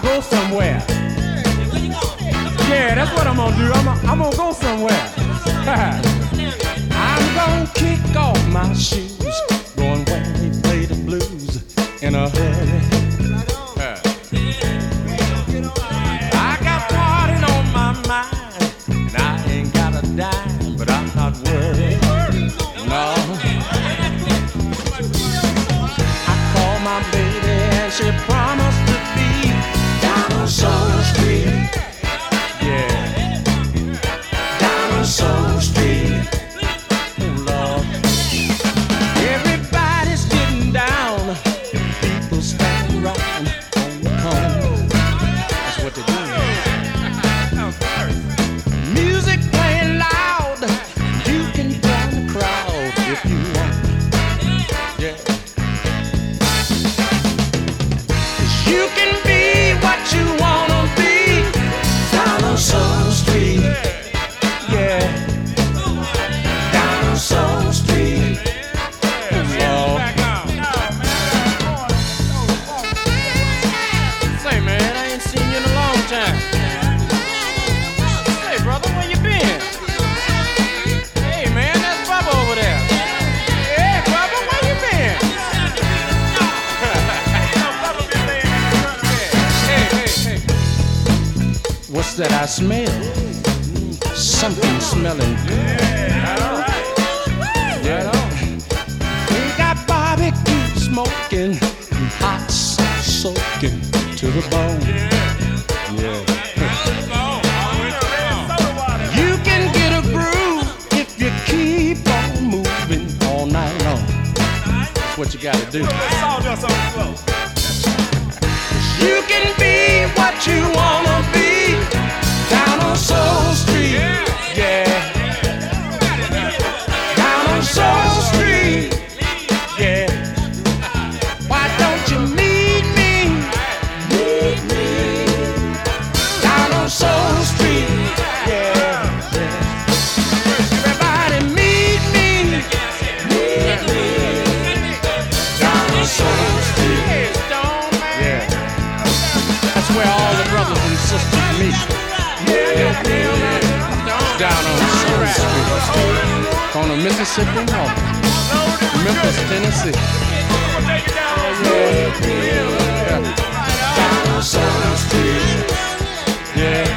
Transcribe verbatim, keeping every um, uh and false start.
go somewhere. Yeah, that's what I'm gonna do. I'm gonna, I'm gonna go somewhere. I'm gonna kick off my shoes, going where they play the blues in a hurry. I got partying on my mind, and I ain't got a dime, but I'm not worried. No. I call my baby and she promised to be down on Soul Street. Yeah, down on Soul Street. Oh Lord, everybody's getting down. People stand around on the corner. That's what they do. Music playing loud. You can drown the crowd if you want. Yeah. You can be what you wanna be down on Soul Street. Yeah, down on Soul Street. Oh, say man, I ain't seen you in a long time. Hey brother, where you been? Hey man, that's Bubba over there. Hey Bubba, where you been? What's that I smell? Something smelling good. Yeah. We got barbecue smoking, hot sauce soaking to the bone. Yeah. You can get a groove if you keep on moving all night long. That's what you gotta do. You can be what you wanna be down on Soul Street. Yeah, down on Soul Street. Yeah, why don't you meet me? Meet me down on Soul Street. Yeah, everybody meet me. Meet me down on Soul Street. Yeah. That's where all the brothers and sisters meet. Yeah, yeah. Down on Soul Street, on the Mississippi River, Memphis, Tennessee. Yeah, yeah. Down on Soul Street. Yeah.